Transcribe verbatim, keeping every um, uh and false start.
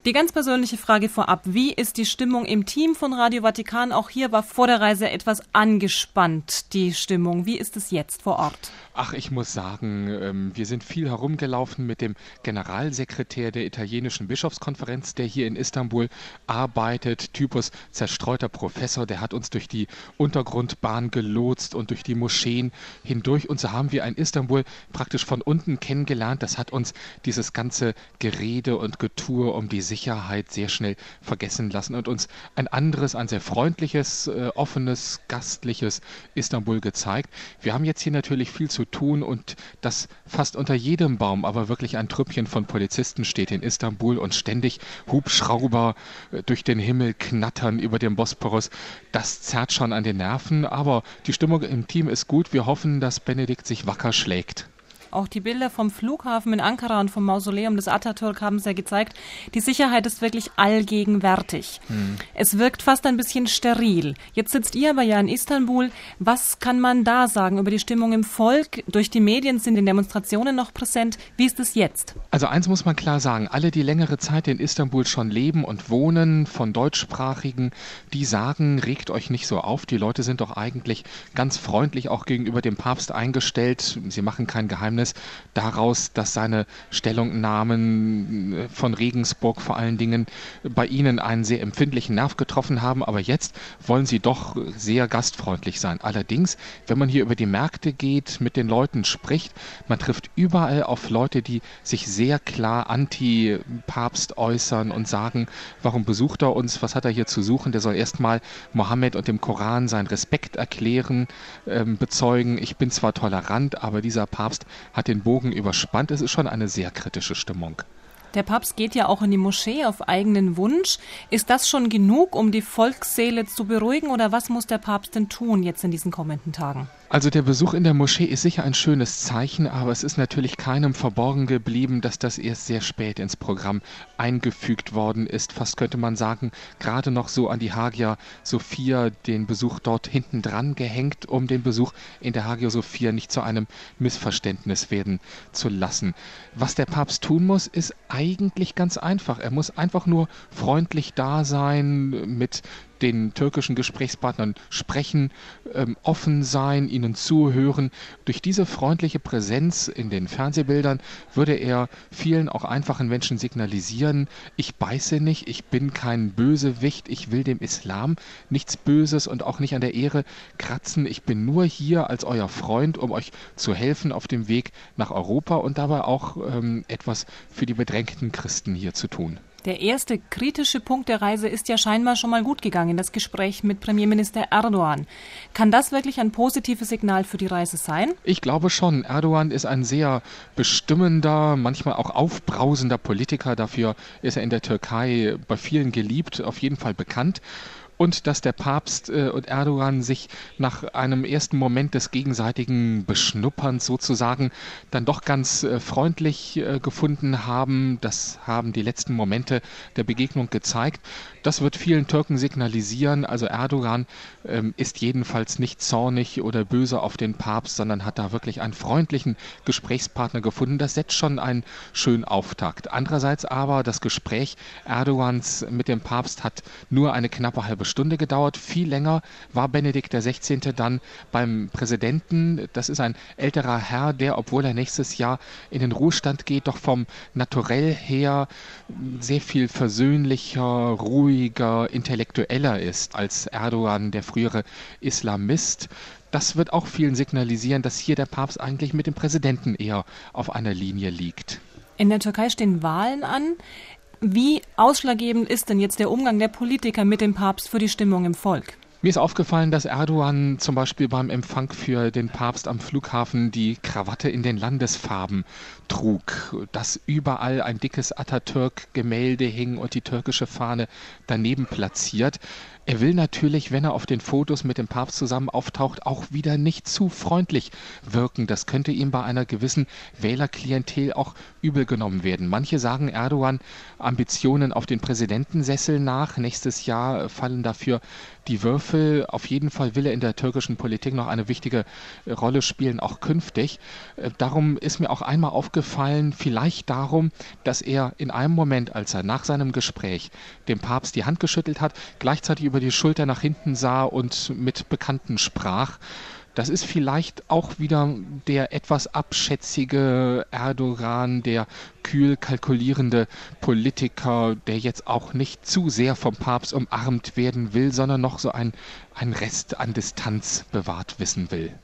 Die ganz persönliche Frage vorab, wie ist die Stimmung im Team von Radio Vatikan? Auch hier war vor der Reise etwas angespannt, die Stimmung. Wie ist es jetzt vor Ort? Ach, ich muss sagen, wir sind viel herumgelaufen mit dem Generalsekretär der italienischen Bischofskonferenz, der hier in Istanbul arbeitet, Typus zerstreuter Professor, der hat uns durch die Untergrundbahn gelotst und durch die Moscheen hindurch. Und so haben wir ein Istanbul praktisch von unten kennengelernt. Das hat uns dieses ganze Gerede und Getue um die Sicherheit sehr schnell vergessen lassen und uns ein anderes, ein sehr freundliches, offenes, gastliches Istanbul gezeigt. Wir haben jetzt hier natürlich viel zu tun und das fast unter jedem Baum, aber wirklich ein Trüppchen von Polizisten steht in Istanbul und ständig Hubschrauber durch den Himmel knattern über dem Bosporus. Das zerrt schon an den Nerven, aber die Stimmung im Team ist gut. Wir hoffen, dass Benedikt sich wacker schlägt. Auch die Bilder vom Flughafen in Ankara und vom Mausoleum des Atatürk haben es ja gezeigt. Die Sicherheit ist wirklich allgegenwärtig. Hm. Es wirkt fast ein bisschen steril. Jetzt sitzt ihr aber ja in Istanbul. Was kann man da sagen über die Stimmung im Volk? Durch die Medien sind die Demonstrationen noch präsent. Wie ist es jetzt? Also eins muss man klar sagen. Alle, die längere Zeit in Istanbul schon leben und wohnen, von Deutschsprachigen, die sagen, regt euch nicht so auf. Die Leute sind doch eigentlich ganz freundlich auch gegenüber dem Papst eingestellt. Sie machen kein Geheimnis daraus, dass seine Stellungnahmen von Regensburg vor allen Dingen bei Ihnen einen sehr empfindlichen Nerv getroffen haben. Aber jetzt wollen Sie doch sehr gastfreundlich sein. Allerdings, wenn man hier über die Märkte geht, mit den Leuten spricht, man trifft überall auf Leute, die sich sehr klar anti-Papst äußern und sagen, warum besucht er uns, was hat er hier zu suchen? Der soll erstmal Mohammed und dem Koran seinen Respekt erklären, äh, bezeugen. Ich bin zwar tolerant, aber dieser Papst hat den Bogen überspannt. Es ist schon eine sehr kritische Stimmung. Der Papst geht ja auch in die Moschee auf eigenen Wunsch. Ist das schon genug, um die Volksseele zu beruhigen, oder was muss der Papst denn tun jetzt in diesen kommenden Tagen? Also der Besuch in der Moschee ist sicher ein schönes Zeichen, aber es ist natürlich keinem verborgen geblieben, dass das erst sehr spät ins Programm eingefügt worden ist. Fast könnte man sagen, gerade noch so an die Hagia Sophia den Besuch dort hinten dran gehängt, um den Besuch in der Hagia Sophia nicht zu einem Missverständnis werden zu lassen. Was der Papst tun muss, ist eigentlich ganz einfach. Er muss einfach nur freundlich da sein, mit den türkischen Gesprächspartnern sprechen, ähm, offen sein, ihnen zuhören. Durch diese freundliche Präsenz in den Fernsehbildern würde er vielen auch einfachen Menschen signalisieren, ich beiße nicht, ich bin kein Bösewicht, ich will dem Islam nichts Böses und auch nicht an der Ehre kratzen. Ich bin nur hier als euer Freund, um euch zu helfen auf dem Weg nach Europa und dabei auch ähm, etwas für die bedrängten Christen hier zu tun. Der erste kritische Punkt der Reise ist ja scheinbar schon mal gut gegangen, das Gespräch mit Premierminister Erdogan. Kann das wirklich ein positives Signal für die Reise sein? Ich glaube schon. Erdogan ist ein sehr bestimmender, manchmal auch aufbrausender Politiker. Dafür ist er in der Türkei bei vielen geliebt, auf jeden Fall bekannt. Und dass der Papst äh, und Erdogan sich nach einem ersten Moment des gegenseitigen Beschnupperns sozusagen dann doch ganz äh, freundlich äh, gefunden haben. Das haben die letzten Momente der Begegnung gezeigt. Das wird vielen Türken signalisieren. Also Erdogan ähm, ist jedenfalls nicht zornig oder böse auf den Papst, sondern hat da wirklich einen freundlichen Gesprächspartner gefunden. Das setzt schon einen schönen Auftakt. Andererseits aber das Gespräch Erdogans mit dem Papst hat nur eine knappe halbe Stunde gedauert. Viel länger war Benedikt der Sechzehnte dann beim Präsidenten. Das ist ein älterer Herr, der, obwohl er nächstes Jahr in den Ruhestand geht, doch vom Naturell her sehr viel versöhnlicher, ruhiger, intellektueller ist als Erdogan, der frühere Islamist. Das wird auch vielen signalisieren, dass hier der Papst eigentlich mit dem Präsidenten eher auf einer Linie liegt. In der Türkei stehen Wahlen an. Wie ausschlaggebend ist denn jetzt der Umgang der Politiker mit dem Papst für die Stimmung im Volk? Mir ist aufgefallen, dass Erdogan zum Beispiel beim Empfang für den Papst am Flughafen die Krawatte in den Landesfarben trug, dass überall ein dickes Atatürk-Gemälde hing und die türkische Fahne daneben platziert. Er will natürlich, wenn er auf den Fotos mit dem Papst zusammen auftaucht, auch wieder nicht zu freundlich wirken. Das könnte ihm bei einer gewissen Wählerklientel auch übel genommen werden. Manche sagen Erdogan Ambitionen auf den Präsidentensessel nach. Nächstes Jahr fallen dafür die Würfel. Auf jeden Fall will er in der türkischen Politik noch eine wichtige Rolle spielen, auch künftig. Darum ist mir auch einmal aufgefallen, vielleicht darum, dass er in einem Moment, als er nach seinem Gespräch dem Papst die Hand geschüttelt hat, gleichzeitig über die Schulter nach hinten sah und mit Bekannten sprach. Das ist vielleicht auch wieder der etwas abschätzige Erdogan, der kühl kalkulierende Politiker, der jetzt auch nicht zu sehr vom Papst umarmt werden will, sondern noch so ein, ein Rest an Distanz bewahrt wissen will.